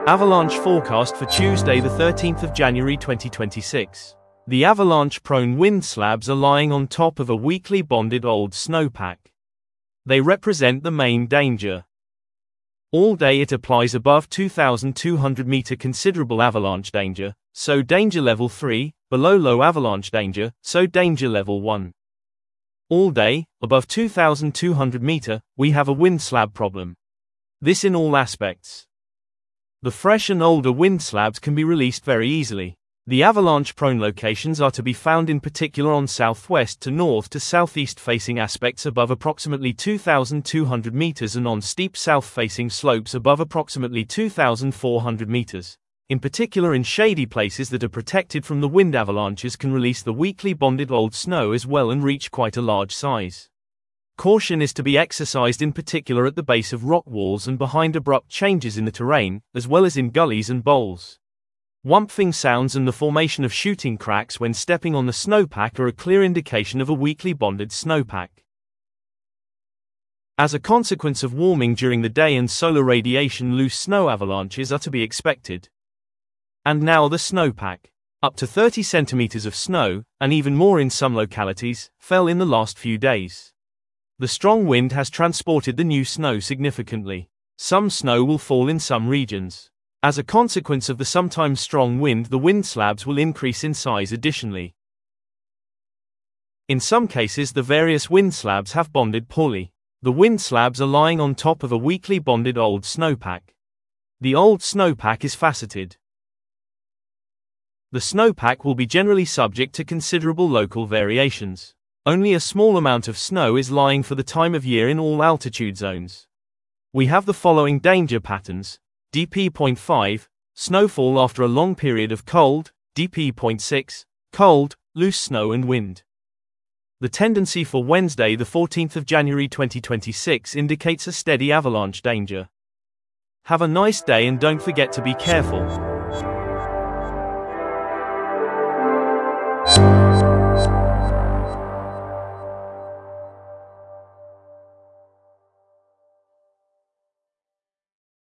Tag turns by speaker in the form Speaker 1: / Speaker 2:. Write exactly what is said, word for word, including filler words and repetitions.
Speaker 1: Avalanche forecast for Tuesday the thirteenth of January twenty twenty-six. The avalanche-prone wind slabs are lying on top of a weakly bonded old snowpack. They represent the main danger. All day it applies above two thousand two hundred meter considerable avalanche danger, so danger level three, below low avalanche danger, so danger level one. All day, above two thousand two hundred meter, we have a wind slab problem. This in all aspects. The fresh and older wind slabs can be released very easily. The avalanche-prone locations are to be found in particular on southwest to north to southeast facing aspects above approximately two thousand two hundred meters and on steep south-facing slopes above approximately two thousand four hundred meters. In particular in shady places that are protected from the wind, avalanches can release the weakly bonded old snow as well and reach quite a large size. Caution is to be exercised in particular at the base of rock walls and behind abrupt changes in the terrain, as well as in gullies and bowls. Whumping sounds and the formation of shooting cracks when stepping on the snowpack are a clear indication of a weakly bonded snowpack. As a consequence of warming during the day and solar radiation, loose snow avalanches are to be expected. And now the snowpack. Up to thirty centimeters of snow, and even more in some localities, fell in the last few days. The strong wind has transported the new snow significantly. Some snow will fall in some regions. As a consequence of the sometimes strong wind, the wind slabs will increase in size additionally. In some cases, the various wind slabs have bonded poorly. The wind slabs are lying on top of a weakly bonded old snowpack. The old snowpack is faceted. The snowpack will be generally subject to considerable local variations. Only a small amount of snow is lying for the time of year in all altitude zones. We have the following danger patterns: D P zero point five, snowfall after a long period of cold; D P zero point six, cold, loose snow and wind. The tendency for Wednesday the fourteenth of January twenty twenty-six indicates a steady avalanche danger. Have a nice day and don't forget to be careful.